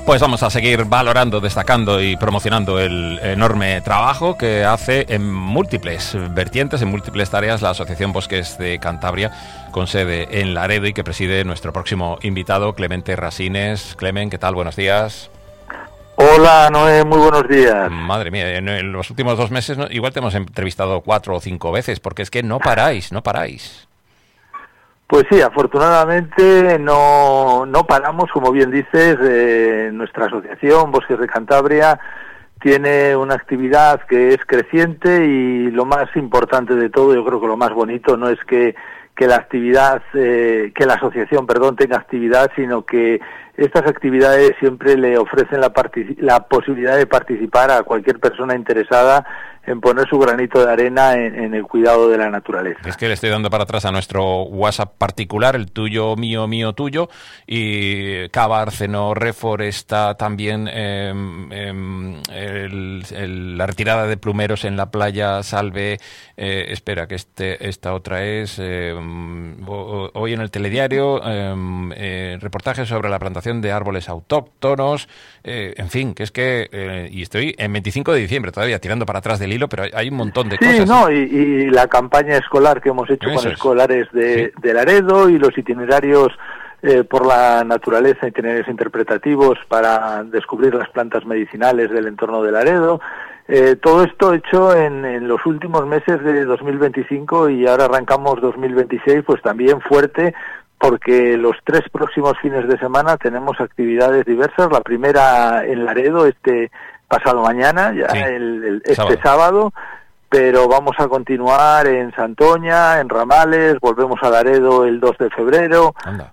Pues vamos a seguir valorando, destacando y promocionando el enorme trabajo que hace en múltiples vertientes, en múltiples tareas, la Asociación Bosques de Cantabria, con sede en Laredo y que preside nuestro próximo invitado, Clemente Rasines. Clemen, ¿qué tal? Buenos días. Hola, Noé, muy buenos días. Madre mía, en los últimos 2 meses igual te hemos entrevistado 4 o 5 veces, porque es que no paráis. Pues sí, afortunadamente no paramos, como bien dices. Nuestra asociación Bosques de Cantabria tiene una actividad que es creciente y lo más importante de todo, yo creo que lo más bonito no es que la asociación tenga actividad, sino que estas actividades siempre le ofrecen la posibilidad de participar a cualquier persona interesada en poner su granito de arena en el cuidado de la naturaleza. Es que le estoy dando para atrás a nuestro WhatsApp particular, el tuyo, mío, tuyo, y Cava, Arceno, Reforesta, también la retirada de plumeros en la playa Salve, espera, que esta otra es, hoy en el telediario, reportajes sobre la plantación de árboles autóctonos, en fin, que es que, y estoy en 25 de diciembre todavía tirando para atrás del hilo, pero hay un montón de cosas. Sí, no, y la campaña escolar que hemos hecho con escolares de Laredo y los itinerarios por la naturaleza, itinerarios interpretativos para descubrir las plantas medicinales del entorno de Laredo. Todo esto hecho en los últimos meses de 2025 y ahora arrancamos 2026, pues también fuerte, porque los 3 próximos fines de semana tenemos actividades diversas. La primera en Laredo, pasado mañana, este sábado, pero vamos a continuar en Santoña, en Ramales, volvemos a Laredo el 2 de febrero.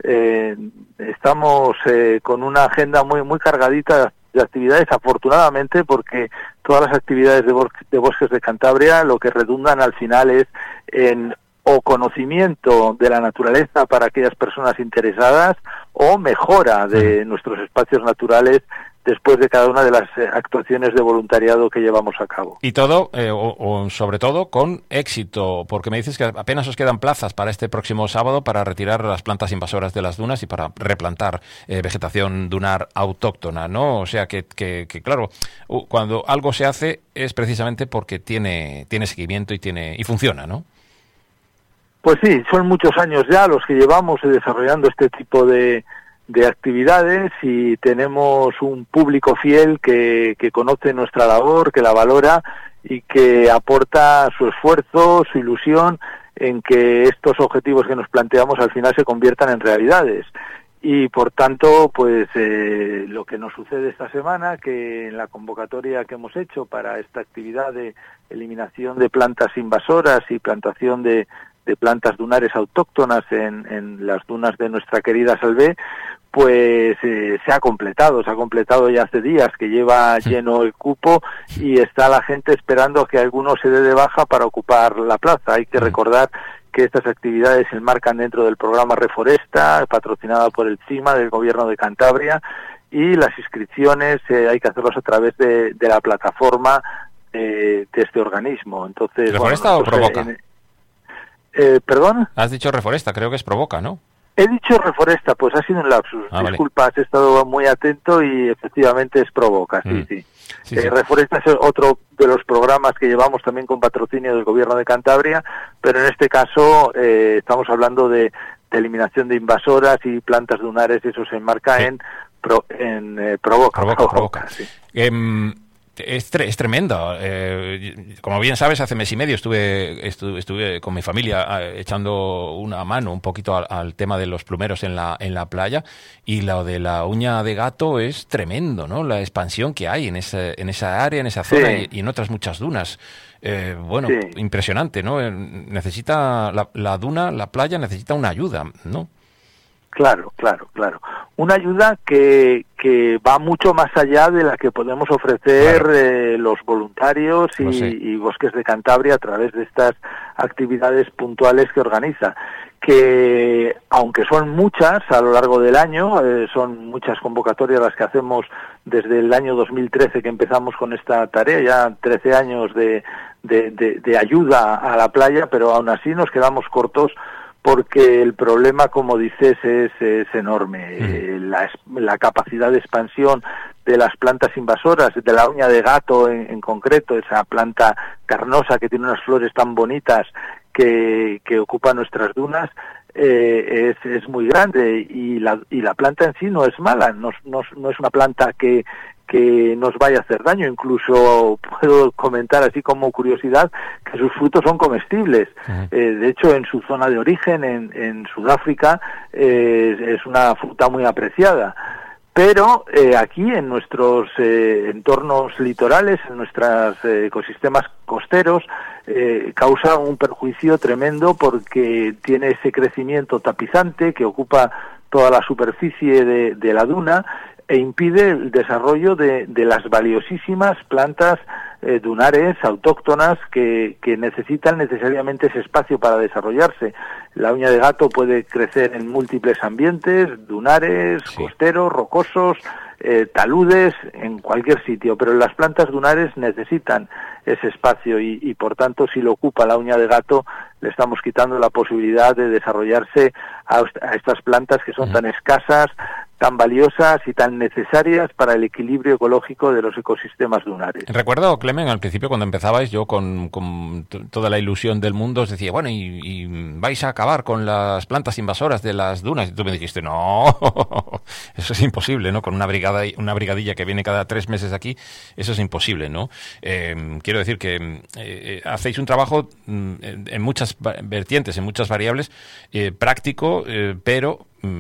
Estamos con una agenda muy cargadita de actividades, afortunadamente, porque todas las actividades de Bosques de Cantabria lo que redundan al final es en o conocimiento de la naturaleza para aquellas personas interesadas o mejora de nuestros espacios naturales después de cada una de las actuaciones de voluntariado que llevamos a cabo. Y todo, o sobre todo, con éxito, porque me dices que apenas os quedan plazas para este próximo sábado para retirar las plantas invasoras de las dunas y para replantar vegetación dunar autóctona, ¿no? O sea que claro, cuando algo se hace es precisamente porque tiene seguimiento y funciona, ¿no? Pues sí, son muchos años ya los que llevamos desarrollando este tipo de actividades y tenemos un público fiel que conoce nuestra labor, que la valora y que aporta su esfuerzo, su ilusión en que estos objetivos que nos planteamos al final se conviertan en realidades. Y por tanto, pues lo que nos sucede esta semana, que en la convocatoria que hemos hecho para esta actividad de eliminación de plantas invasoras y plantación de plantas dunares autóctonas en las dunas de nuestra querida Salvé, pues se ha completado ya hace días que lleva lleno el cupo y está la gente esperando que alguno se dé de baja para ocupar la plaza. Hay que recordar que estas actividades se enmarcan dentro del programa Reforesta, patrocinada por el CIMA del Gobierno de Cantabria, y las inscripciones hay que hacerlas a través de la plataforma de este organismo. Entonces, ¿Reforesta o Provoca? ¿Perdón? Has dicho Reforesta, creo que es Provoca, ¿no? He dicho Reforesta, pues ha sido un lapsus. Disculpa, has estado muy atento y efectivamente es Provoca, sí. Reforesta es otro de los programas que llevamos también con patrocinio del Gobierno de Cantabria, pero en este caso estamos hablando de eliminación de invasoras y plantas dunares, eso se enmarca en Provoca. Sí. Es tremendo. Como bien sabes, hace mes y medio estuve con mi familia echando una mano un poquito al tema de los plumeros en la playa, y lo de la uña de gato es tremendo, ¿no? La expansión que hay en esa área, en esa zona y en otras muchas dunas. Impresionante, ¿no? Necesita la duna, la playa necesita una ayuda, ¿no? Claro. Una ayuda que va mucho más allá de la que podemos ofrecer los voluntarios y Bosques de Cantabria a través de estas actividades puntuales que organiza. Que aunque son muchas a lo largo del año, son muchas convocatorias las que hacemos desde el año 2013 que empezamos con esta tarea, ya 13 años de ayuda a la playa, pero aún así nos quedamos cortos porque el problema, como dices, es enorme. La capacidad de expansión de las plantas invasoras, de la uña de gato en concreto, esa planta carnosa que tiene unas flores tan bonitas que ocupa nuestras dunas, es muy grande, y la planta en sí no es mala, no es una planta que nos vaya a hacer daño. Incluso puedo comentar, así como curiosidad, que sus frutos son comestibles. De hecho, en su zona de origen, en Sudáfrica, es una fruta muy apreciada. Pero aquí, en nuestros entornos litorales, en nuestros ecosistemas costeros, causa un perjuicio tremendo, porque tiene ese crecimiento tapizante que ocupa toda la superficie de la duna, e impide el desarrollo de las valiosísimas plantas dunares autóctonas que necesitan necesariamente ese espacio para desarrollarse. La uña de gato puede crecer en múltiples ambientes, dunares, costeros, rocosos, taludes, en cualquier sitio, pero las plantas dunares necesitan ese espacio, y por tanto, si lo ocupa la uña de gato, le estamos quitando la posibilidad de desarrollarse a estas plantas que son tan escasas, tan valiosas y tan necesarias para el equilibrio ecológico de los ecosistemas dunares. Recuerdo, Clemen, al principio cuando empezabais, yo con toda la ilusión del mundo os decía, bueno, y vais a acabar con las plantas invasoras de las dunas, y tú me dijiste, no, eso es imposible, ¿no? Con una brigadilla que viene cada 3 meses aquí, eso es imposible, ¿no? Quiero decir que hacéis un trabajo en muchas vertientes, en muchas variables, práctico, pero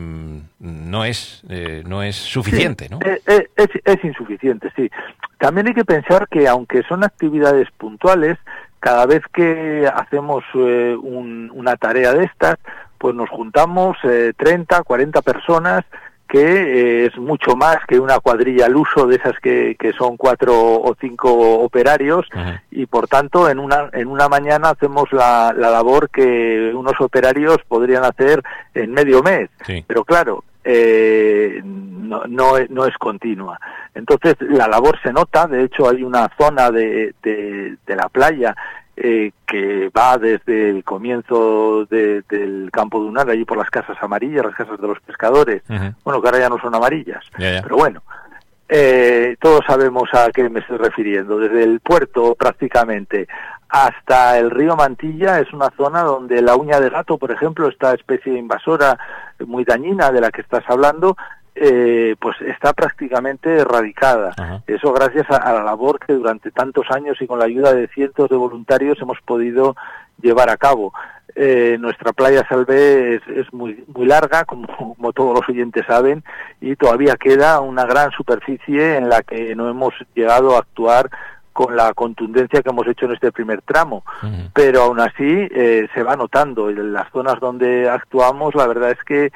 no es suficiente, ¿no? Es insuficiente, sí. También hay que pensar que, aunque son actividades puntuales, cada vez que hacemos una tarea de estas, pues nos juntamos 30, 40 personas, que es mucho más que una cuadrilla al uso de esas que son 4 o 5 operarios, y por tanto en una mañana hacemos la labor que unos operarios podrían hacer en medio mes. Sí. Pero claro, no es continua. Entonces la labor se nota. De hecho, hay una zona de la playa que va desde el comienzo del campo dunar, allí por las casas amarillas, las casas de los pescadores, bueno, que ahora ya no son amarillas, pero bueno, todos sabemos a qué me estoy refiriendo. Desde el puerto prácticamente hasta el río Mantilla es una zona donde la uña de gato, por ejemplo, esta especie invasora muy dañina de la que estás hablando, pues está prácticamente erradicada. Eso gracias a la labor que durante tantos años y con la ayuda de cientos de voluntarios hemos podido llevar a cabo. Nuestra playa Salvé es muy larga, como todos los oyentes saben, y todavía queda una gran superficie en la que no hemos llegado a actuar con la contundencia que hemos hecho en este primer tramo, pero aún así se va notando. En las zonas donde actuamos, la verdad es que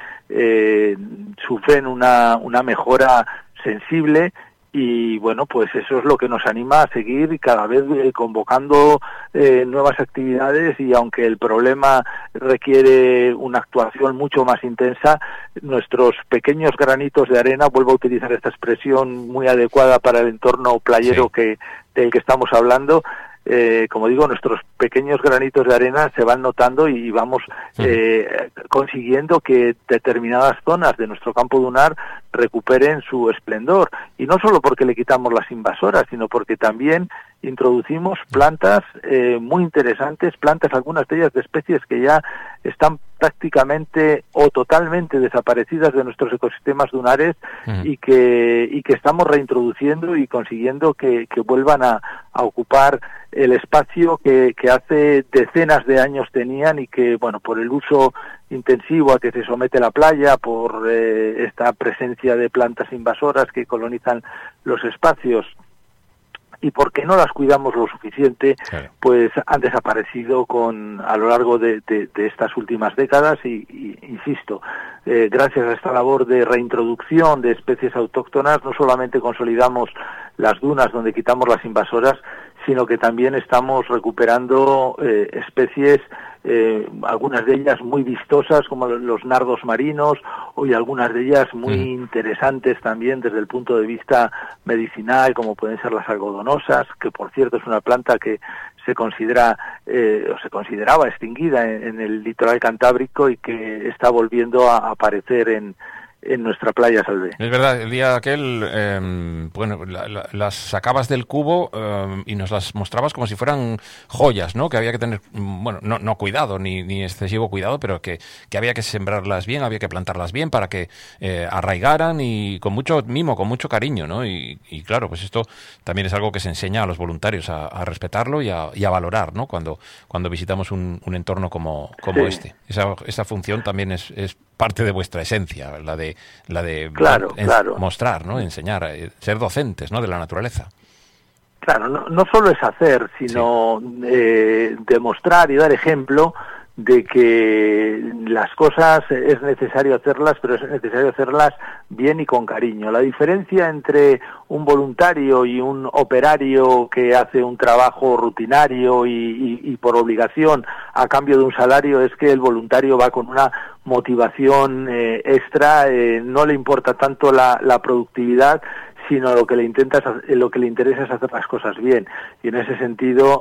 sufren una mejora sensible, y bueno, pues eso es lo que nos anima a seguir y cada vez convocando nuevas actividades, y aunque el problema requiere una actuación mucho más intensa, nuestros pequeños granitos de arena, vuelvo a utilizar esta expresión muy adecuada para el entorno playero del que estamos hablando, como digo, nuestros pequeños granitos de arena se van notando, y vamos consiguiendo que determinadas zonas de nuestro campo dunar recuperen su esplendor, y no solo porque le quitamos las invasoras, sino porque también introducimos plantas muy interesantes, plantas, algunas de ellas de especies que ya están prácticamente o totalmente desaparecidas de nuestros ecosistemas dunares, y que estamos reintroduciendo y consiguiendo que vuelvan a ocupar el espacio que hace decenas de años tenían, y que, bueno, por el uso intensivo a que se somete la playa, por esta presencia de plantas invasoras que colonizan los espacios, y porque no las cuidamos lo suficiente, pues han desaparecido a lo largo de estas últimas décadas, y insisto, gracias a esta labor de reintroducción de especies autóctonas, no solamente consolidamos las dunas donde quitamos las invasoras, sino que también estamos recuperando especies, algunas de ellas muy vistosas como los nardos marinos, y algunas de ellas muy interesantes también desde el punto de vista medicinal, como pueden ser las algodonosas, que por cierto es una planta que se considera o se consideraba extinguida en el litoral cantábrico y que está volviendo a aparecer en nuestra playa Salvé. Es verdad, el día aquel, las sacabas del cubo y nos las mostrabas como si fueran joyas, ¿no? Que había que tener, no cuidado, ni excesivo cuidado, pero que había que sembrarlas bien, había que plantarlas bien para que arraigaran y con mucho mimo, con mucho cariño, ¿no? Y claro, pues esto también es algo que se enseña a los voluntarios a respetarlo y a valorar, ¿no? Cuando visitamos un entorno como este. Esa función también es parte de vuestra esencia, la de claro. mostrar, ¿no? Enseñar, ser docentes, ¿no? De la naturaleza. Claro, no solo es hacer, sino demostrar y dar ejemplo de que las cosas es necesario hacerlas, pero es necesario hacerlas bien y con cariño. La diferencia entre un voluntario y un operario que hace un trabajo rutinario y por obligación a cambio de un salario es que el voluntario va con una motivación extra, no le importa tanto la productividad, sino lo que le interesa es hacer las cosas bien, y en ese sentido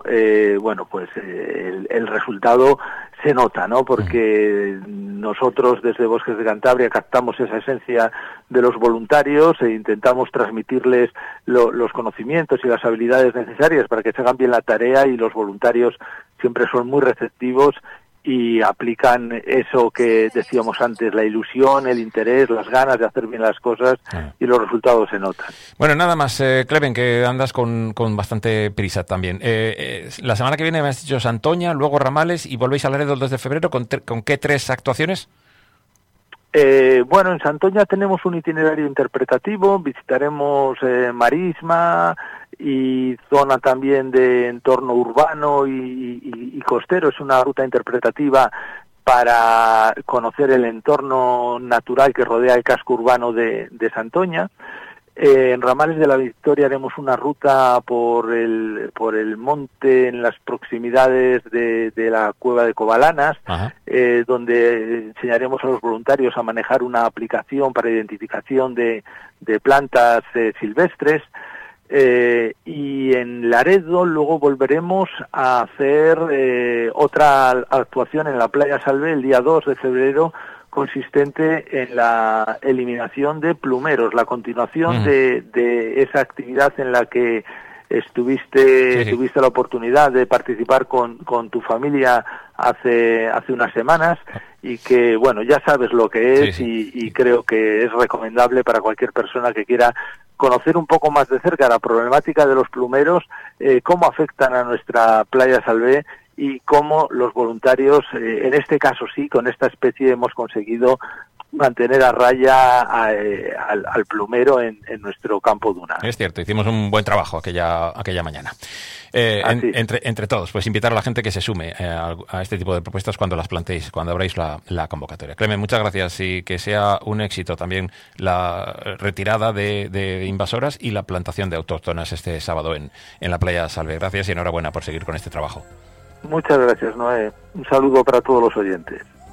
el resultado se nota, ¿no? Porque nosotros desde Bosques de Cantabria captamos esa esencia de los voluntarios e intentamos transmitirles los conocimientos y las habilidades necesarias para que se hagan bien la tarea, y los voluntarios siempre son muy receptivos y aplican eso que decíamos antes, la ilusión, el interés, las ganas de hacer bien las cosas, y los resultados se notan. Bueno, nada más, Clemen, que andas con bastante prisa también. La semana que viene me has dicho Santoña, luego Ramales y volvéis a Laredo el 2 de febrero. ¿Con qué 3 actuaciones? En Santoña tenemos un itinerario interpretativo, visitaremos Marisma y zona también de entorno urbano y costero. Es una ruta interpretativa para conocer el entorno natural que rodea el casco urbano de Santoña. En Ramales de la Victoria haremos una ruta por el monte en las proximidades de la cueva de Covalanas, donde enseñaremos a los voluntarios a manejar una aplicación para identificación de plantas silvestres. Y en Laredo luego volveremos a hacer otra actuación en la playa Salvé el día 2 de febrero, consistente en la eliminación de plumeros, la continuación de esa actividad en la que tuviste la oportunidad de participar con tu familia hace unas semanas, y que ya sabes lo que es. Y creo que es recomendable para cualquier persona que quiera conocer un poco más de cerca la problemática de los plumeros, cómo afectan a nuestra playa Salvé y cómo los voluntarios, en este caso sí, con esta especie hemos conseguido mantener a raya al plumero en nuestro campo dunar. Es cierto, hicimos un buen trabajo aquella mañana. Entre todos, pues invitar a la gente que se sume a este tipo de propuestas cuando las planteéis, cuando abráis la convocatoria. Clemen, muchas gracias, y que sea un éxito también la retirada de invasoras y la plantación de autóctonas este sábado en la playa Salvé. Gracias y enhorabuena por seguir con este trabajo. Muchas gracias, Noé. Un saludo para todos los oyentes.